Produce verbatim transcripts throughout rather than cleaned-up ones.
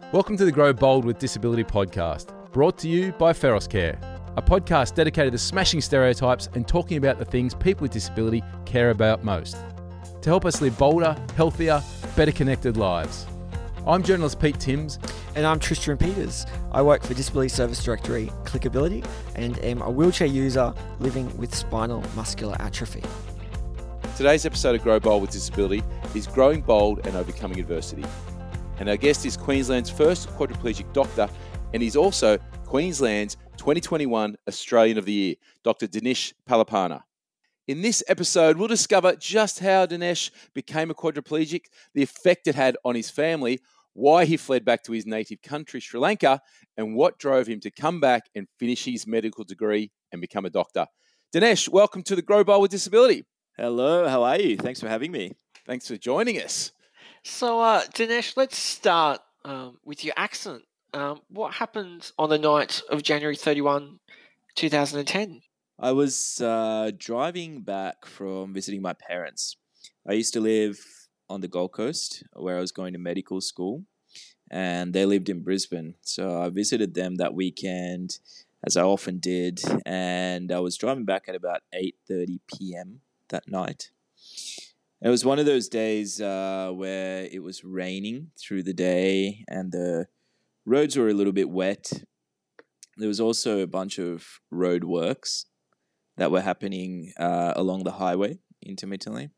Welcome to the Grow Bold with Disability podcast, brought to you by Feros Care, a podcast dedicated to smashing stereotypes and talking about the things people with disability care about most, to help us live bolder, healthier, better connected lives. I'm journalist Pete Timms. And I'm Tristan Peters. I work for Disability Service Directory Clickability and am a wheelchair user living with spinal muscular atrophy. Today's episode of Grow Bold with Disability is Growing Bold and Overcoming Adversity. And our guest is Queensland's first quadriplegic doctor, and he's also Queensland's twenty twenty-one Australian of the Year, Doctor Dinesh Palapana. In this episode, we'll discover just how Dinesh became a quadriplegic, the effect it had on his family, why he fled back to his native country, Sri Lanka, and what drove him to come back and finish his medical degree and become a doctor. Dinesh, welcome to the Grow Bold with Disability. Hello, how are you? Thanks for having me. Thanks for joining us. So, uh, Dinesh, let's start um, with your accident. Um, what happened on the night of January thirty-first, twenty ten? I was uh, driving back from visiting my parents. I used to live on the Gold Coast where I was going to medical school, and they lived in Brisbane. So I visited them that weekend, as I often did, and I was driving back at about eight thirty p.m. that night. It was one of those days uh, where it was raining through the day and the roads were a little bit wet. There was also a bunch of road works that were happening uh, along the highway intermittently.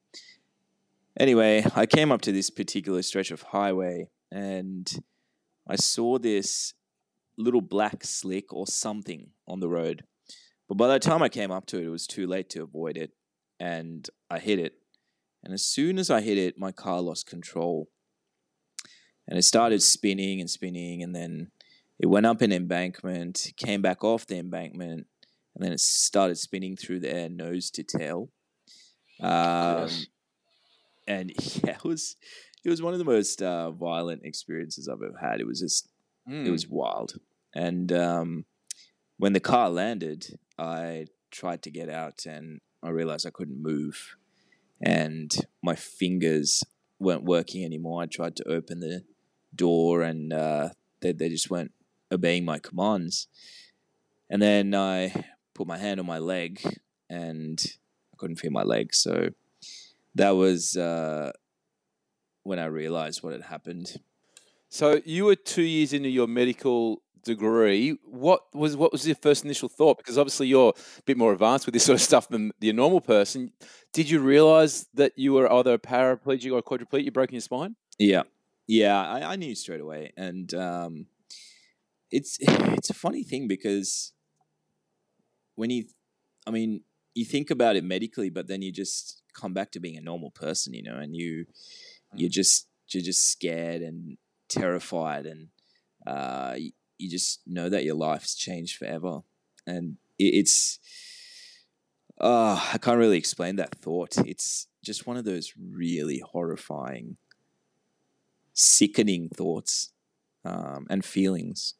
Anyway, I came up to this particular stretch of highway and I saw this little black slick or something on the road. But by the time I came up to it, it was too late to avoid it, and I hit it. And as soon as I hit it, my car lost control. And it started spinning and spinning, and then it went up an embankment, came back off the embankment, and then it started spinning through the air, nose to tail. Um, and yeah, it was it was one of the most uh, violent experiences I've ever had. It was just, mm. it was wild. And um, when the car landed, I tried to get out, and I realized I couldn't move. And my fingers weren't working anymore. I tried to open the door, and uh, they they just weren't obeying my commands. And then I put my hand on my leg, and I couldn't feel my leg. So that was uh, when I realized what had happened. So you were two years into your medical degree. What was what was your first initial thought? Because obviously you're a bit more advanced with this sort of stuff than the normal person. Did you realize that you were either a paraplegic or a quadriplegic? You broken your spine? Yeah, yeah, I, I knew straight away, and um, it's it's a funny thing because when you, I mean, you think about it medically, but then you just come back to being a normal person, you know, and you you're just you're just scared and terrified, and uh, you, you just know that your life's changed forever, and it, it's. Uh, I can't really explain that thought. It's just one of those really horrifying, sickening thoughts um, and feelings.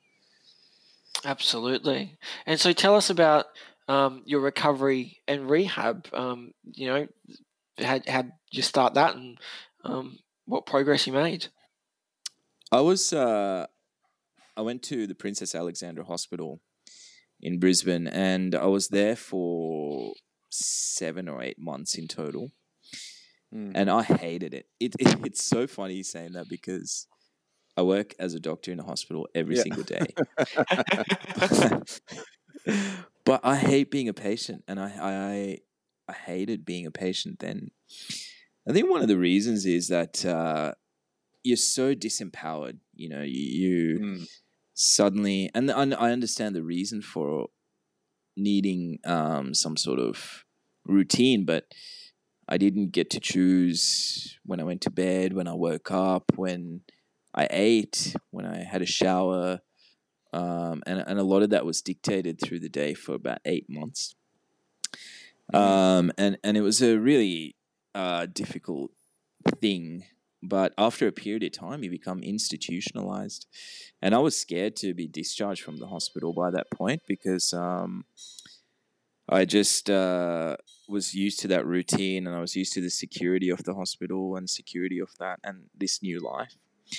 Absolutely. And so tell us about um, your recovery and rehab. Um, you know, how how'd you start that, and um, what progress you made? I was, uh, I went to the Princess Alexandra Hospital in Brisbane, and I was there for seven or eight months in total, mm. and I hated it. It, it. It's so funny saying that because I work as a doctor in a hospital every yeah. single day, but I hate being a patient, and I, I I hated being a patient then. I think one of the reasons is that uh, you're so disempowered. You know, you. you mm. Suddenly, and I understand the reason for needing um, some sort of routine, but I didn't get to choose when I went to bed, when I woke up, when I ate, when I had a shower, um, and and a lot of that was dictated through the day for about eight months. Um, and and it was a really uh, difficult thing. But after a period of time, you become institutionalized. And I was scared to be discharged from the hospital by that point because um, I just uh, was used to that routine, and I was used to the security of the hospital and security of that and this new life.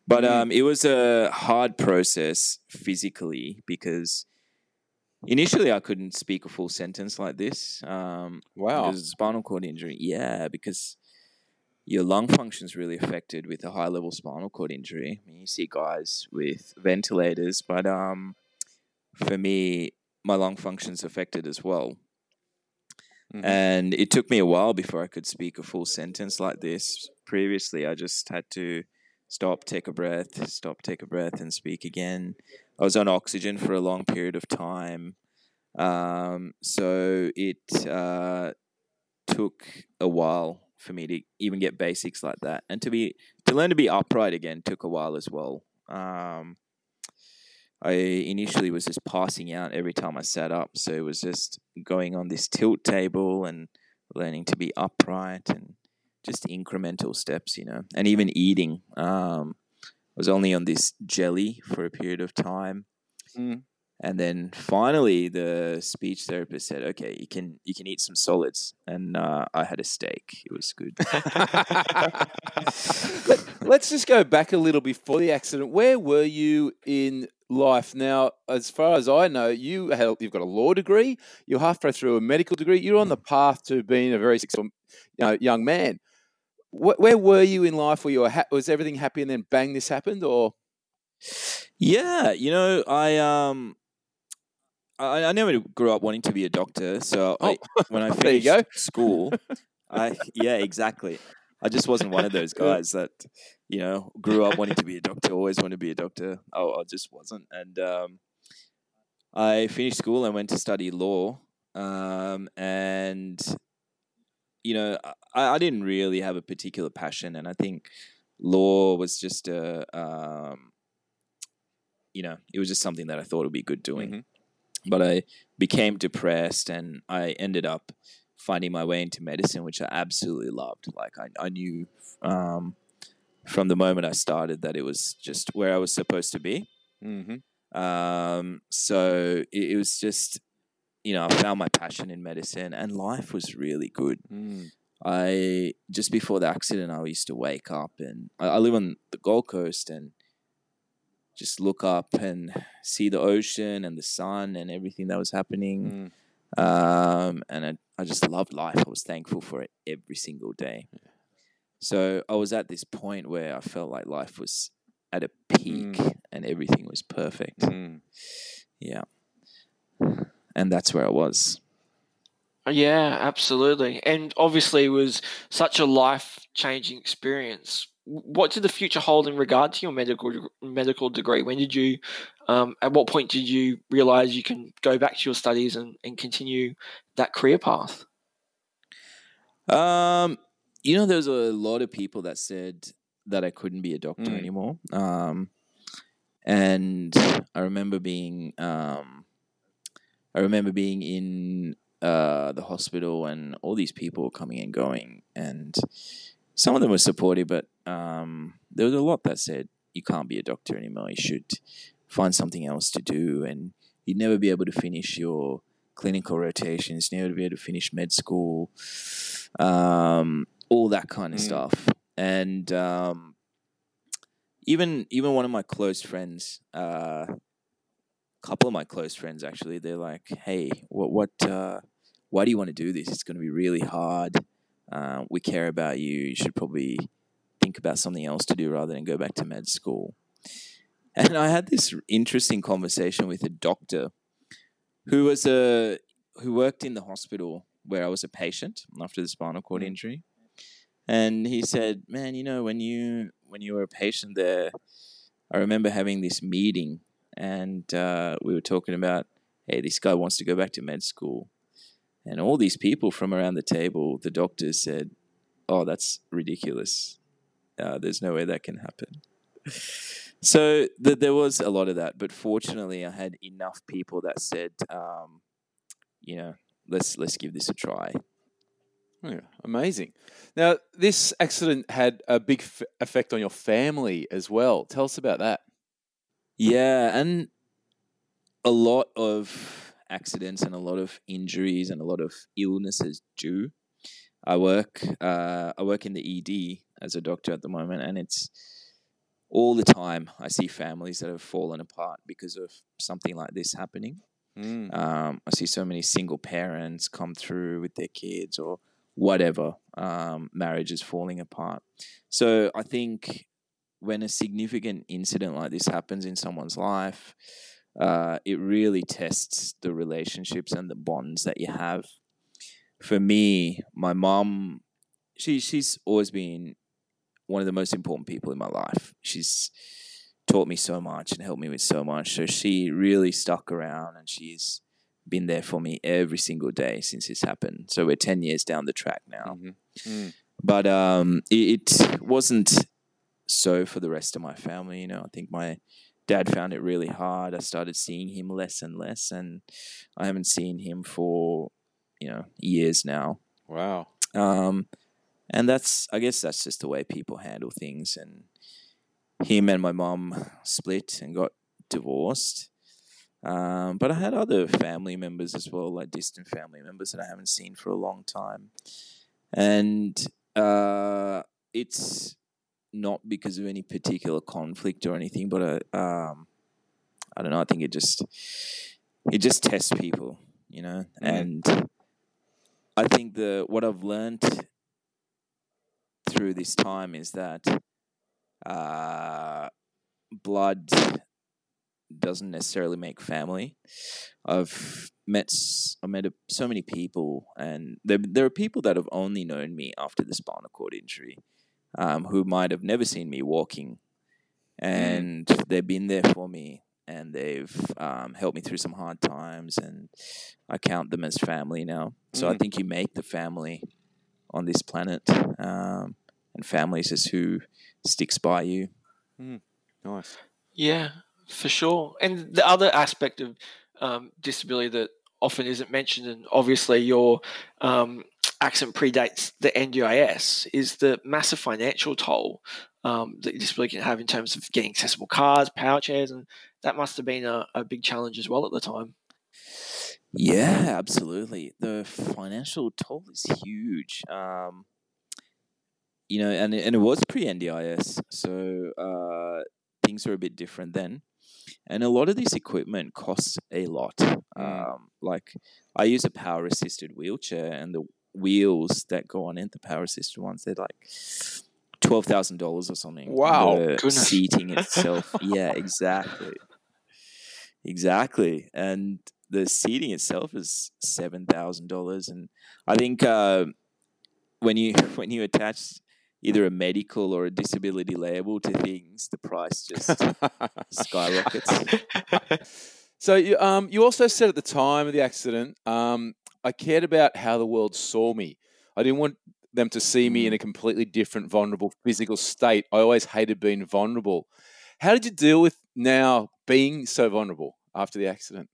But Mm. um, it was a hard process physically because initially I couldn't speak a full sentence like this. Um, Wow. because of spinal cord injury. Yeah, because your lung function's really affected with a high level spinal cord injury. I mean, you see guys with ventilators, but um, for me, my lung function's affected as well. Mhm. And it took me a while before I could speak a full sentence like this. Previously, I just had to stop, take a breath, stop, take a breath, and speak again. I was on oxygen for a long period of time. Um, so it uh, took a while for me to even get basics like that. And to be to learn to be upright again took a while as well. Um, I initially was just passing out every time I sat up. So it was just going on this tilt table and learning to be upright and just incremental steps, you know, and even eating. Um, I was only on this jelly for a period of time. Mm. And then finally the speech therapist said, okay, you can you can eat some solids. And uh, I had a steak. It was good. Let, let's just go back a little before the accident. Where were you in life? Now, as far as I know, you have, you've got a law degree. You're halfway through a medical degree. You're on the path to being a very successful, you know, young man. Wh- Where were you in life? Were you a ha- was everything happy and then bang, this happened, or? Yeah, you know, I um I, I never grew up wanting to be a doctor. So Oh, I, when I there you finished go. school, I yeah, exactly. I just wasn't one of those guys that, you know, grew up wanting to be a doctor, always wanted to be a doctor. Oh, I just wasn't. And um, I finished school and went to study law. Um, and, you know, I, I didn't really have a particular passion. And I think law was just a, um, you know, it was just something that I thought would be good doing. Mhm. But I became depressed and I ended up finding my way into medicine, which I absolutely loved. Like I, I knew um, from the moment I started that it was just where I was supposed to be. Mhm. Um, so it, it was just, you know, I found my passion in medicine and life was really good. Mm. I, just before the accident, I used to wake up and I, I live on the Gold Coast and just look up and see the ocean and the sun and everything that was happening. Mm. Um, and I, I just loved life. I was thankful for it every single day. So I was at this point where I felt like life was at a peak Mm. and everything was perfect. Mm. Yeah. And that's where I was. Yeah, absolutely. And obviously, it was such a life-changing experience. W- What did the future hold in regard to your medical deg- medical degree? When did you, um, at what point did you realize you can go back to your studies and, and continue that career path? Um, you know, there's a lot of people that said that I couldn't be a doctor Mm. anymore. Um, and I remember being, um, I remember being in uh, the hospital and all these people were coming and going, and some of them were supportive, but um, there was a lot that said you can't be a doctor anymore. You should find something else to do, and you'd never be able to finish your clinical rotations, never be able to finish med school, um, all that kind of Mm. stuff. And um, even even one of my close friends, a uh, couple of my close friends actually, they're like, "Hey, what what? Uh, why do you want to do this? It's going to be really hard. Uh, we care about you. You should probably think about something else to do rather than go back to med school." And I had this interesting conversation with a doctor who was a who worked in the hospital where I was a patient after the spinal cord Mm. injury. And he said, "Man, you know, when you when you were a patient there, I remember having this meeting, and uh, we were talking about, hey, this guy wants to go back to med school, and all these people from around the table, the doctors said, oh, that's ridiculous. Uh, there's no way that can happen." So th- there was a lot of that, but fortunately, I had enough people that said, um, you know, let's let's give this a try. Yeah, amazing. Now, this accident had a big f- effect on your family as well. Tell us about that. Yeah, and a lot of accidents and a lot of injuries and a lot of illnesses do. I work uh, I work in the E D as a doctor at the moment, and it's all the time I see families that have fallen apart because of something like this happening. Mm. Um, I see so many single parents come through with their kids or whatever, um, marriages falling apart. So I think when a significant incident like this happens in someone's life, uh, it really tests the relationships and the bonds that you have. For me, my mom, she she's always been one of the most important people in my life. She's taught me so much and helped me with so much. So she really stuck around and she's been there for me every single day since this happened. So we're ten years down the track now. Mm-hmm. Mm. But um, it, it wasn't so for the rest of my family. You know, I think my dad found it really hard. I started seeing him less and less, and I haven't seen him for, you know, years now. Wow. Um, and that's, I guess that's just the way people handle things. And him and my mom split and got divorced. Um, but I had other family members as well, like distant family members that I haven't seen for a long time. And uh, it's not because of any particular conflict or anything, but uh, um, I don't know. I think it just it just tests people, you know. Mm. And I think the what I've learned through this time is that uh, blood doesn't necessarily make family. I've met I met a, so many people, and there there are people that have only known me after the spinal cord injury, um, who might have never seen me walking, and mm. they've been there for me, and they've um, helped me through some hard times, and I count them as family now. So mm. I think you make the family on this planet, um, and family is just who sticks by you. Mm. Nice. Yeah, for sure. And the other aspect of um, disability that often isn't mentioned, and obviously your um, accident predates the N D I S, is the massive financial toll um, that disability can have in terms of getting accessible cars, power chairs, and that must have been a, a big challenge as well at the time. Yeah, absolutely. The financial toll is huge. Um, you know, and and it was pre-N D I S, so uh, things were a bit different then. And a lot of this equipment costs a lot. Mm. Um, like I use a power-assisted wheelchair, and the wheels that go on it, the power-assisted ones, they're like twelve thousand dollars or something. Wow, the goodness. Seating itself, yeah, exactly, exactly, and the seating itself is seven thousand dollars. And I think uh, when you when you attach either a medical or a disability label to things, the price just skyrockets. So you, um, you also said at the time of the accident, um, I cared about how the world saw me. I didn't want them to see me in a completely different, vulnerable physical state. I always hated being vulnerable. How did you deal with now being so vulnerable after the accident?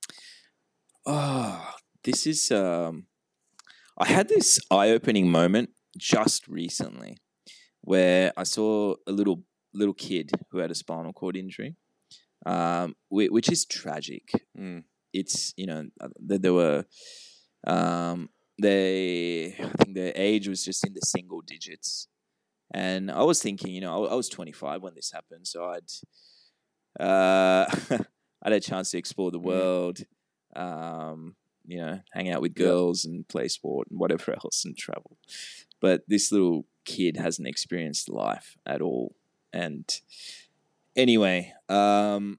Oh, this is... Um, I had this eye-opening moment just recently where I saw a little little kid who had a spinal cord injury, um, which is tragic. Mm. It's, you know, there were, um, they, I think their age was just in the single digits. And I was thinking, you know, I, I was twenty-five when this happened, so I'd, uh, I had a chance to explore the world, um, you know, hang out with girls yep. and play sport and whatever else and travel. But this little kid hasn't experienced life at all. And anyway, um,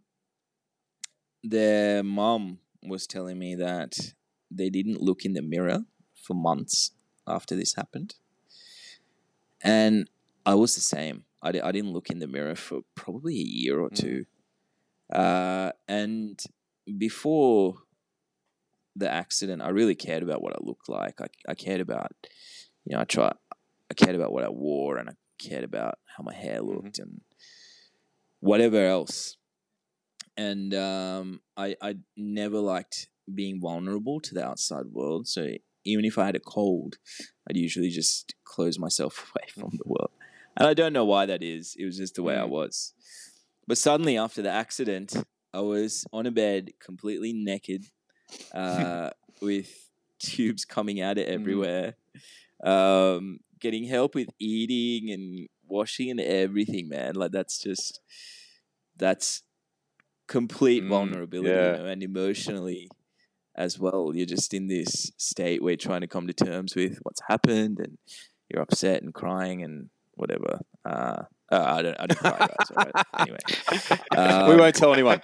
their mum was telling me that they didn't look in the mirror for months after this happened. And I was the same. I, I didn't look in the mirror for probably a year or two. Mm. Uh, and before the accident, I really cared about what I looked like. I, I cared about, you know, I try, I cared about what I wore, and I cared about how my hair looked mm-hmm. and whatever else. And um, I I never liked being vulnerable to the outside world. So even if I had a cold, I'd usually just close myself away from the world. And I don't know why that is. It was just the way mm. I was. But suddenly after the accident, I was on a bed completely naked, uh, with tubes coming out of everywhere, mm. um, getting help with eating and washing and everything, man. Like that's just that's complete Mm, vulnerability, yeah. you know, and emotionally as well. You're just in this state where you're trying to come to terms with what's happened, and you're upset and crying and whatever. Uh, uh, I don't, I don't cry, guys. All right. Anyway, we um, won't tell anyone.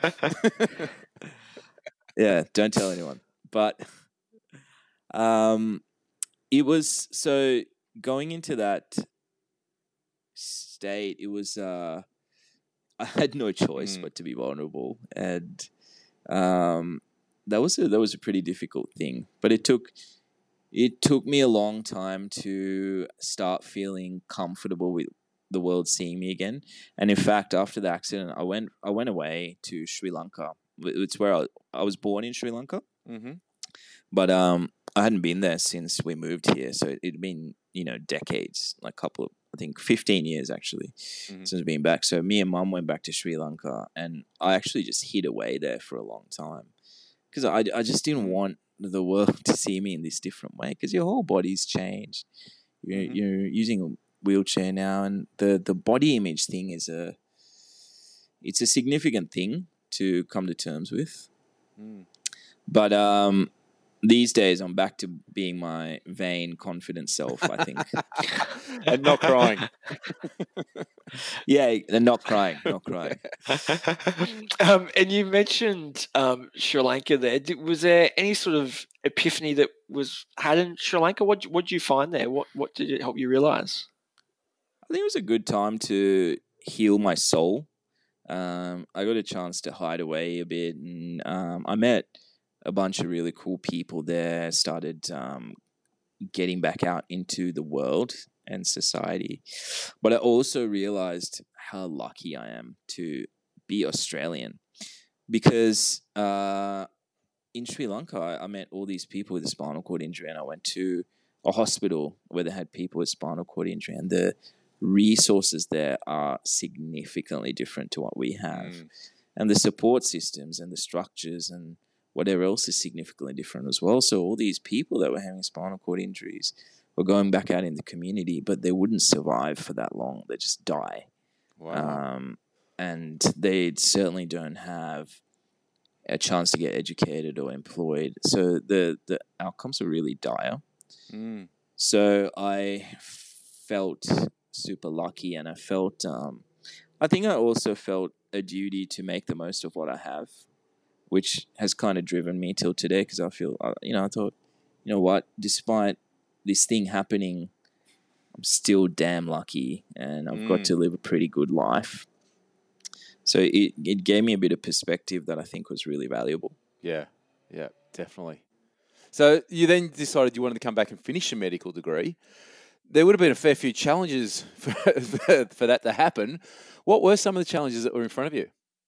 yeah, don't tell anyone. But um, it was so going into that state. It was uh, I had no choice Mm. but to be vulnerable, and um, that was a, that was a pretty difficult thing. But it took it took me a long time to start feeling comfortable with the world seeing me again. And in fact, after the accident, I went I went away to Sri Lanka. It's where I, I was born in Sri Lanka, Mm-hmm. but um, I hadn't been there since we moved here. So it, it'd been you know decades, like a couple of I think fifteen years actually Mm-hmm. since being back. So me and Mum went back to Sri Lanka, and I actually just hid away there for a long time because I I just didn't Mm. want the world to see me in this different way because your whole body's changed. You're, Mhm. you're using a wheelchair now, and the, the body image thing is a it's a significant thing to come to terms with. Mm. But um, these days, I'm back to being my vain, confident self, I think. And not crying. Yeah, and not crying, not crying. um, and you mentioned um, Sri Lanka there. Did, was there any sort of epiphany that was had in Sri Lanka? What what did you find there? What what did it help you realize? I think it was a good time to heal my soul. Um, I got a chance to hide away a bit, and um, I met a bunch of really cool people there. Started um, getting back out into the world and society, but I also realized how lucky I am to be Australian because uh, in Sri Lanka I, I met all these people with a spinal cord injury, and I went to a hospital where they had people with spinal cord injury, and the resources there are significantly different to what we have. Mm. And the support systems and the structures and whatever else is significantly different as well. So all these people that were having spinal cord injuries were going back out in the community, but they wouldn't survive for that long. They just die. Wow. Um, and they certainly don't have a chance to get educated or employed. So the, the outcomes are really dire. Mm. So I felt super lucky, and I felt, um, I think I also felt a duty to make the most of what I have, which has kind of driven me till today because I feel, uh, you know, I thought, you know what, despite this thing happening, I'm still damn lucky, and I've got Mm. to live a pretty good life. So it, it gave me a bit of perspective that I think was really valuable. Yeah. Yeah, definitely. So you then decided you wanted to come back and finish a medical degree. There would have been a fair few challenges for, for, for that to happen. What were some of the challenges that were in front of you?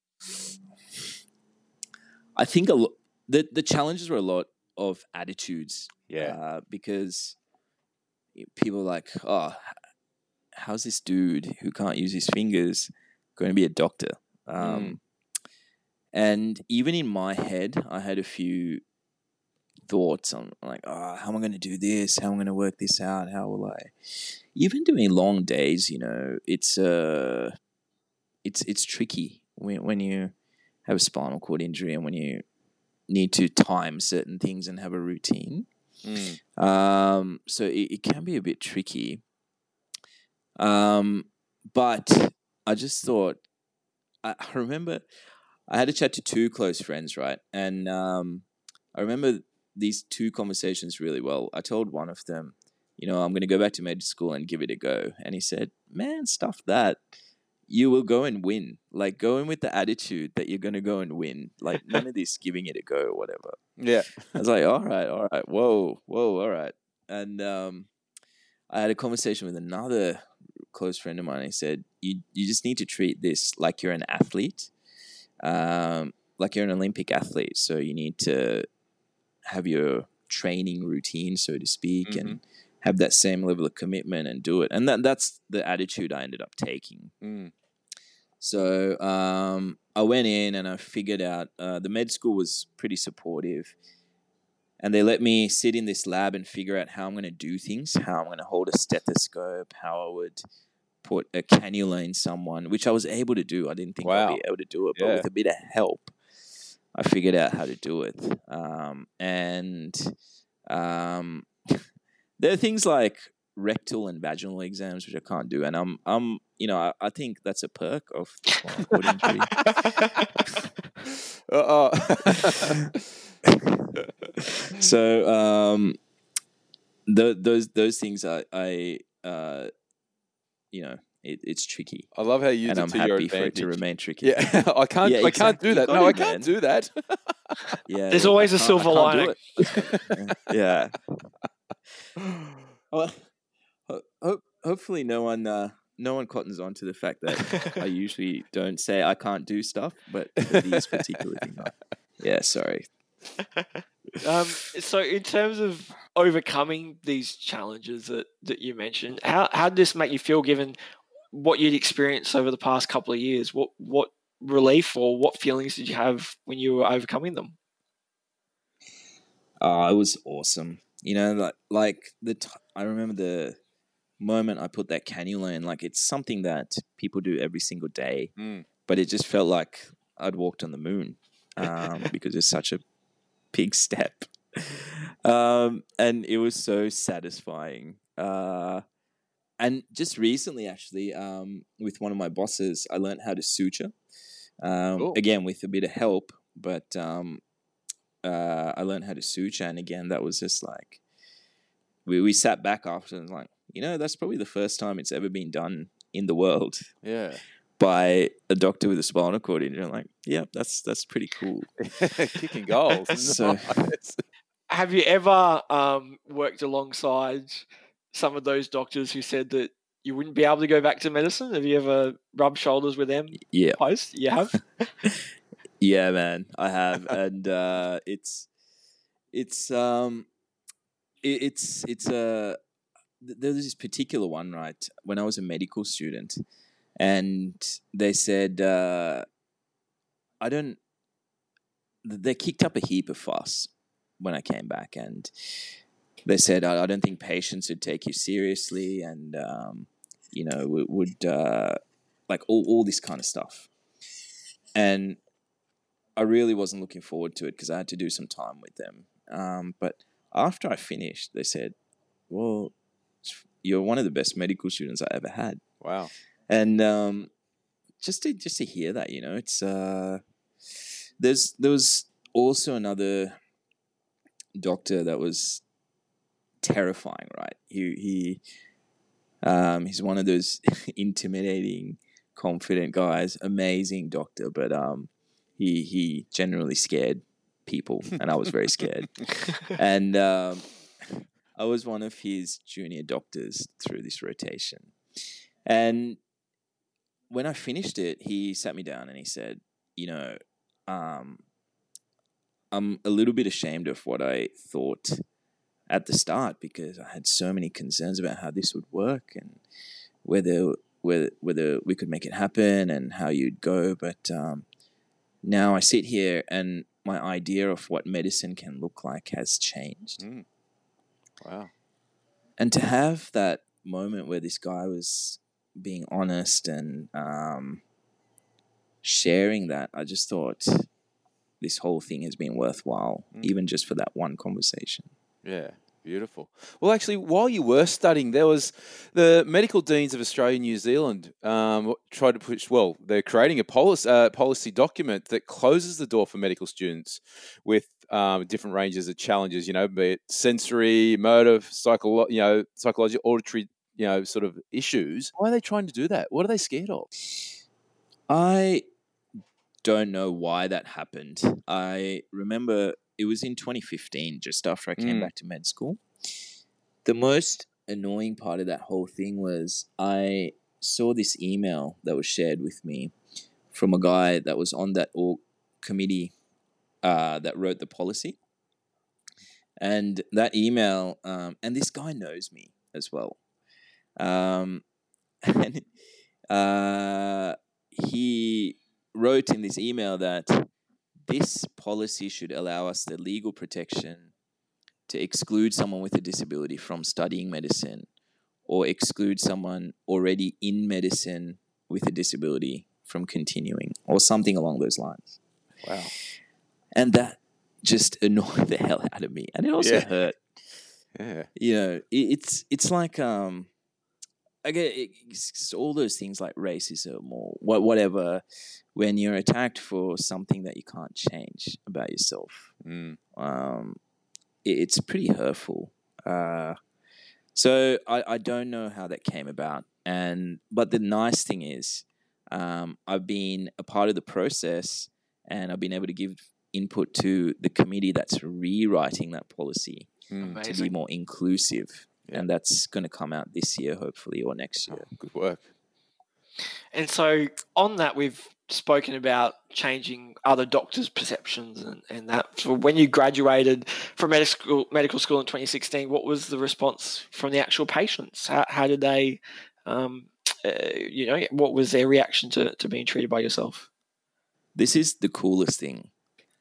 I think a lo- the, the challenges were a lot of attitudes. Yeah. Uh, because people are like, oh, how's this dude who can't use his fingers going to be a doctor? Um, Mm. And even in my head, I had a few thoughts on like, oh, how am I going to do this? How am I going to work this out? How will I? Even doing long days, you know, it's uh, it's it's tricky when when you have a spinal cord injury and when you need to time certain things and have a routine. Mm. Um, so it, it can be a bit tricky. Um, but I just thought, I, I remember I had a chat to two close friends, right? And um, I remember these two conversations really well. I told one of them, you know, I'm going to go back to med school and give it a go. And he said, man, stuff that. You will go and win. Like, go in with the attitude that you're going to go and win. Like, none of this giving it a go or whatever. Yeah. I was like, all right, all right, whoa, whoa, all right. And um, I had a conversation with another close friend of mine. He said, you, you just need to treat this like you're an athlete. Um, like you're an Olympic athlete, so you need to have your training routine, so to speak, Mhm. and have that same level of commitment and do it. And that that's the attitude I ended up taking. Mm. So um, I went in and I figured out uh, the med school was pretty supportive, and they let me sit in this lab and figure out how I'm going to do things, how I'm going to hold a stethoscope, how I would put a cannula in someone, which I was able to do. I didn't think Wow. I'd be able to do it, but Yeah. with a bit of help, I figured out how to do it. Um, and um, there are things like rectal and vaginal exams which I can't do, and I'm I'm you know I, I think that's a perk of the spinal cord injury. Uh-oh. So um, th- those those things I I uh, you know it, it's tricky, I love how you use and it I'm to your happy for it to advantage. remain tricky. Yeah, I can't. Yeah, I can't exactly. do that. You got No, I it, can't man. do that. Yeah, There's yeah, always I a can't- silver I can't do lining. it. Yeah. Well, ho- ho- hopefully no one uh, no one cottons on to the fact that I usually don't say I can't do stuff, but for these particular things, I- yeah, sorry. Um, so, in terms of overcoming these challenges that, that you mentioned, how how did this make you feel given what you'd experienced over the past couple of years? What what relief or what feelings did you have when you were overcoming them? Uh, it was awesome. You know, like like the t- I remember the moment I put that cannula in. Like it's something that people do every single day, Mm. but it just felt like I'd walked on the moon um, because it's such a big step, um, and it was so satisfying. Uh, and just recently, actually, um, with one of my bosses, I learned how to suture. Um, Cool. Again, with a bit of help, but um, uh, I learned how to suture, and again, that was just like we we sat back after and was like, you know, that's probably the first time it's ever been done in the world Yeah. by a doctor with a spinal cord injury. I'm like, yeah, that's that's pretty cool. Kicking goals. So- Nice. Have you ever um, worked alongside some of those doctors who said that you wouldn't be able to go back to medicine? Have you ever rubbed shoulders with them Yeah, post? You have? yeah, man, I have, and uh, it's it's um it, it's it's a th- there's this particular one, right, when I was a medical student, and they said uh, I don't. They kicked up a heap of fuss when I came back, and they said I, I don't think patients would take you seriously, and um, you know would, would uh, like all all this kind of stuff, and I really wasn't looking forward to it because I had to do some time with them. Um, but after I finished, they said, "Well, you're one of the best medical students I ever had," Wow. and um, just to just to hear that, you know, it's uh, there's there was also another doctor that was terrifying, right? He he um, he's one of those intimidating, confident guys. Amazing doctor, but um, he he generally scared people, and I was very scared. And um, I was one of his junior doctors through this rotation. And when I finished it, he sat me down and he said, you know, um, I'm a little bit ashamed of what I thought at the start because I had so many concerns about how this would work and whether whether whether we could make it happen and how you'd go. But um, now I sit here and my idea of what medicine can look like has changed. Mm. Wow. And to have that moment where this guy was being honest and um, sharing that, I just thought this whole thing has been worthwhile, Mm. even just for that one conversation. Yeah, beautiful. Well, actually, while you were studying, there was the medical deans of Australia and New Zealand um, tried to push. Well, they're creating a policy uh, policy document that closes the door for medical students with um, different ranges of challenges. You know, be it sensory, motor, psycholo- you know, psychological, auditory, you know, sort of issues. Why are they trying to do that? What are they scared of? I don't know why that happened. I remember it was in twenty fifteen, just after I came Mm. back to med school. The most annoying part of that whole thing was I saw this email that was shared with me from a guy that was on that org committee uh, that wrote the policy. And that email, um, and this guy knows me as well. Um, and uh, he wrote in this email that this policy should allow us the legal protection to exclude someone with a disability from studying medicine or exclude someone already in medicine with a disability from continuing, or something along those lines. Wow. And that just annoyed the hell out of me, and it also Yeah. hurt. Yeah. You know, it, it's it's like um, I get it, it's all those things like racism or what whatever. When you're attacked for something that you can't change about yourself, Mm. um, it, it's pretty hurtful. Uh, so I, I don't know how that came about, and but the nice thing is, um, I've been a part of the process, and I've been able to give input to the committee that's rewriting that policy Mm. to be more inclusive, Yeah. and that's going to come out this year, hopefully, or next year. Oh, good work. And so on that, we've spoken about changing other doctors' perceptions and, and that. So when you graduated from medical school, medical school in twenty sixteen, what was the response from the actual patients? How, how did they, um, uh, you know, what was their reaction to, to being treated by yourself? This is the coolest thing.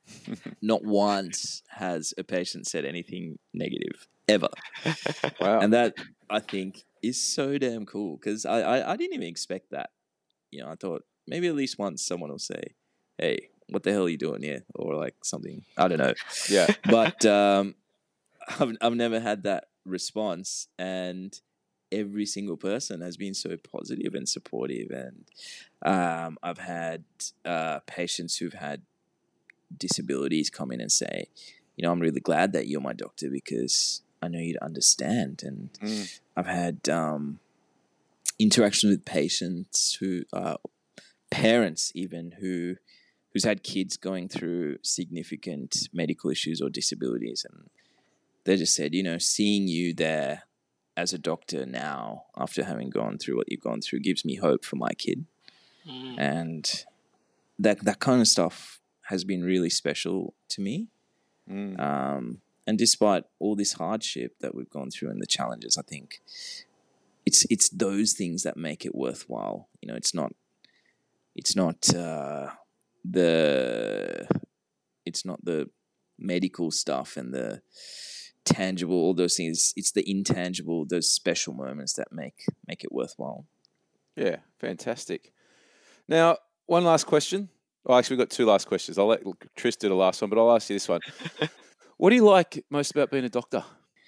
Not once has a patient said anything negative, ever. Wow. And that, I think, is so damn cool, because I, I, I didn't even expect that. You know, I thought maybe at least once someone will say, hey, what the hell are you doing here? Or like something, I don't know. Yeah. But um, I've, I've never had that response. And every single person has been so positive and supportive. And um, I've had uh, patients who've had disabilities come in and say, you know, I'm really glad that you're my doctor because I know you'd understand. And Mm. I've had um, interaction with patients who uh, parents even who who's had kids going through significant medical issues or disabilities, and they just said, you know, seeing you there as a doctor now after having gone through what you've gone through gives me hope for my kid. Mm. And that that kind of stuff has been really special to me. Mm. Um, and despite all this hardship that we've gone through and the challenges, I think it's it's those things that make it worthwhile. You know, it's not it's not uh, the it's not the medical stuff and the tangible, all those things. It's the intangible, those special moments that make make it worthwhile. Yeah, fantastic. Now, one last question. Oh, actually, we've got two last questions. I'll let Tris do the last one, but I'll ask you this one. What do you like most about being a doctor?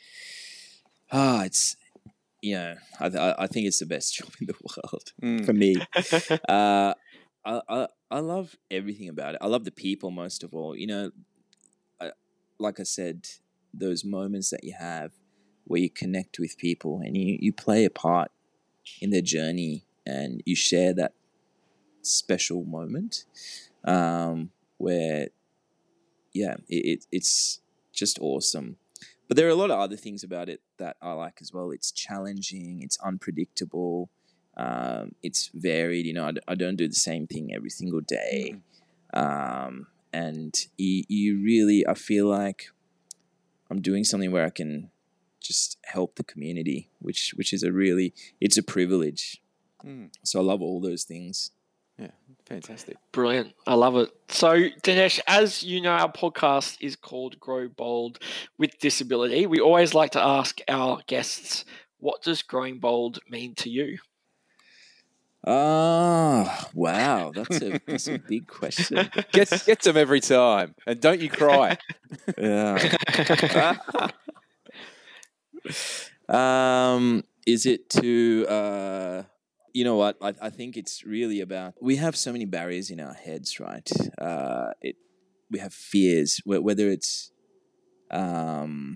Ah, it's you know, I I, I think it's the best job in the world Mm. for me. uh, I, I I love everything about it. I love the people most of all. You know, I, like I said, those moments that you have where you connect with people and you, you play a part in their journey and you share that special moment um, where, yeah, it, it it's just awesome. But there are a lot of other things about it that I like as well. It's challenging. It's unpredictable. Um, it's varied. You know, I, I don't do the same thing every single day. Um, and you, you really, I feel like I'm doing something where I can just help the community, which which is a really, it's a privilege. Mm. So I love all those things. Yeah, fantastic. Brilliant. I love it. So, Dinesh, as you know, our podcast is called Grow Bold with Disability. We always like to ask our guests, what does growing bold mean to you? Ah, wow. That's a that's a big question. Gets gets them every time, and don't you cry. Yeah. um, is it to uh, you know what? I, I think it's really about, we have so many barriers in our heads, right? Uh, it we have fears, wh- whether it's um,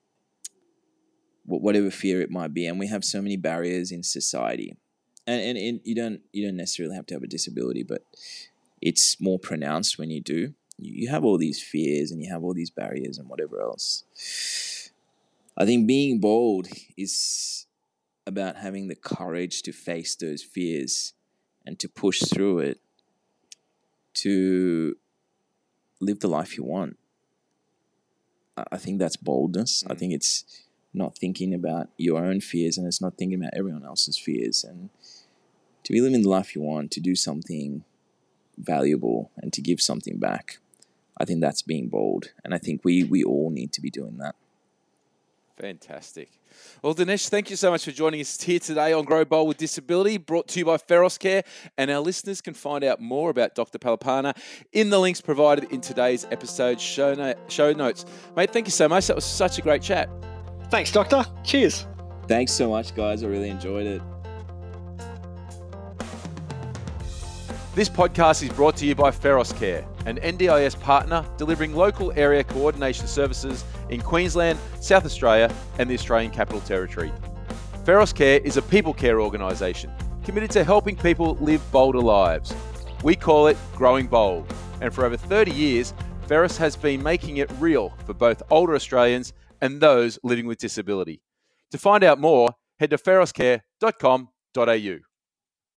wh- whatever fear it might be, and we have so many barriers in society. And, and and you don't you don't necessarily have to have a disability, but it's more pronounced when you do. You you have all these fears and you have all these barriers and whatever else. I think being bold is about having the courage to face those fears and to push through it, to live the life you want. I I think that's boldness. I Mm. think it's not thinking about your own fears, and it's not thinking about everyone else's fears, and to be living the life you want, to do something valuable and to give something back. I think that's being bold, and I think we we all need to be doing that. Fantastic. Well, Dinesh, thank you so much for joining us here today on Grow Bold with Disability, brought to you by Feros Care. And our listeners can find out more about Doctor Palapana in the links provided in today's episode show, no- show notes. Mate, thank you so much. That was such a great chat. Thanks, Doctor. Cheers. Thanks so much, guys. I really enjoyed it. This podcast is brought to you by Feros Care, an N D I S partner delivering local area coordination services in Queensland, South Australia and the Australian Capital Territory. Feros Care is a people care organisation committed to helping people live bolder lives. We call it Growing Bold, and for over thirty years, Feros has been making it real for both older Australians and those living with disability. To find out more, head to feros care dot com dot a u.